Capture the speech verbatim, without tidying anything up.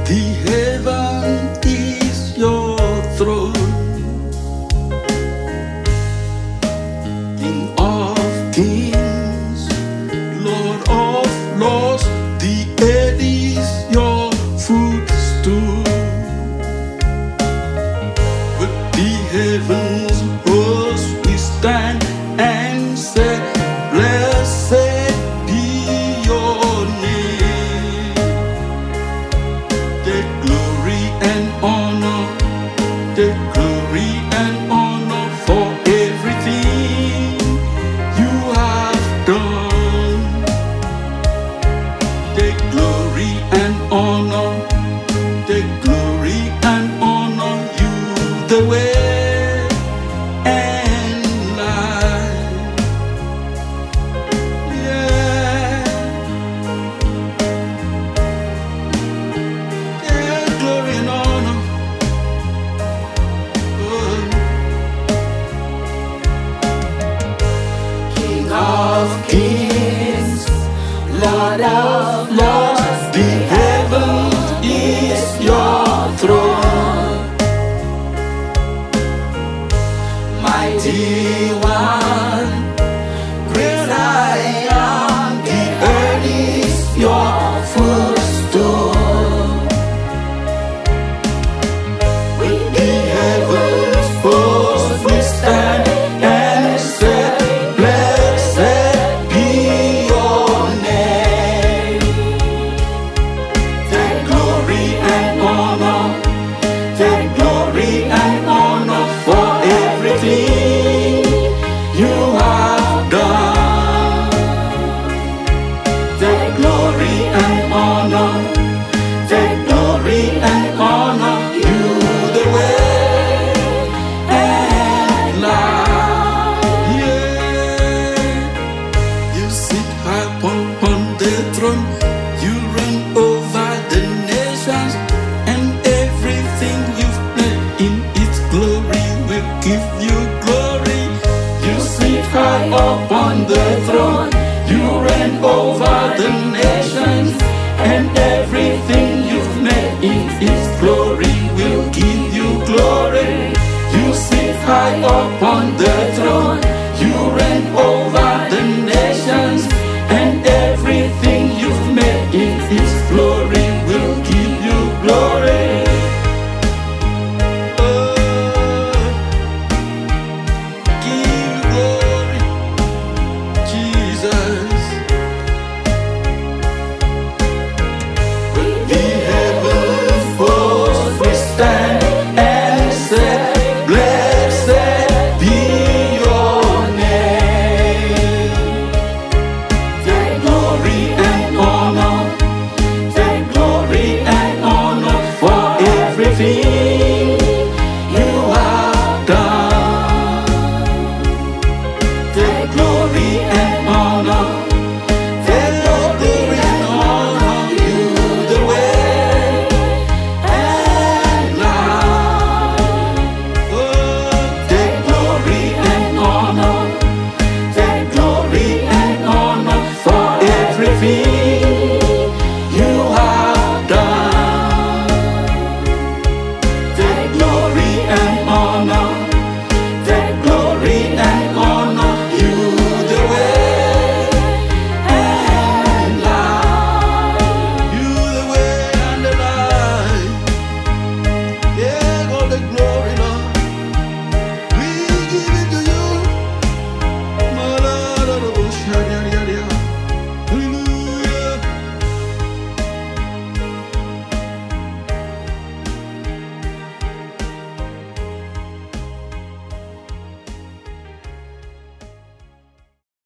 The heaven is your throne, King of kings, Lord of lords. The earth is your footstool. With the heavens host we stand and say, blessed be your name. The glory and honor, the glory and honor for everything you have done. The glory and honor, the glory and honor you, the way and life. Yeah. Yeah, glory and honor. Oh. King of kings, Lord of lords, the heavens is your throne. Mighty one, great I am, the earth is your footstool. With the heavens host we stand and say, blessed be your name. Take glory and honor, take glory and honor for everything you have done. Take glory and honor, take glory and honor you, the way and life. Yeah. You sit high upon the throne, you reign over the nations, and everything you've made in its glory will give you glory. You sit high upon the throne, you reign over the nations, and everything you've made in its glory will give you glory. You sit high upon the throne, you reign over the nations, and everything you've made in its glory